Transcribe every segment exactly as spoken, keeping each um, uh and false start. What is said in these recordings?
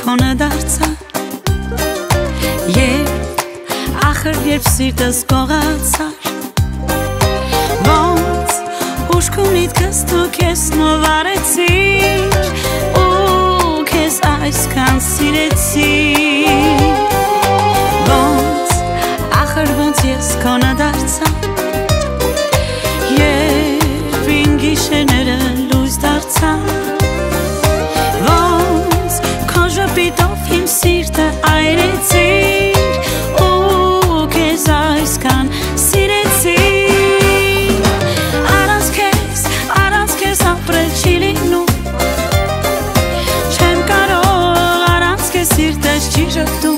քոնը դարձա Երբ ախր երբ սիրտս կողացար Ոնց ուշքունիդ կստու կես նովարեցիր ու կես այսքան սիրեցիր Ոնց ախր ոնց ես քոնը դարձա Երբ իմ գիշերները լույս դարձան Ոնց քո ժպիտով իմ սիրտը այրեցիր ու քեզ այսքան սիրեցիր Առանց քեզ, առանց քեզ ապրել չի լինում Չեմ կարող առանց քեզ սիրտս չի ժպտում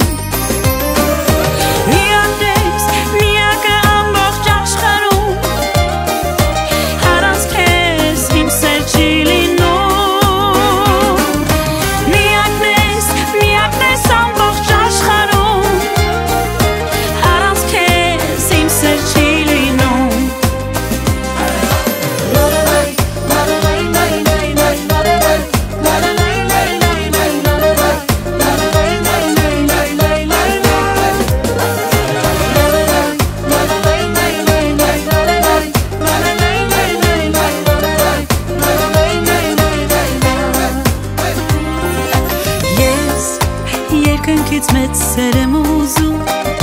Երկնքից մեծ սեր եմ ուզում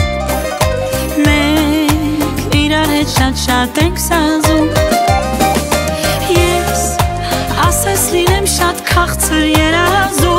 Մենք իրար հետ շատ-շատ ենք սազում Ես ասես լինեմ շատ քաղցր երազում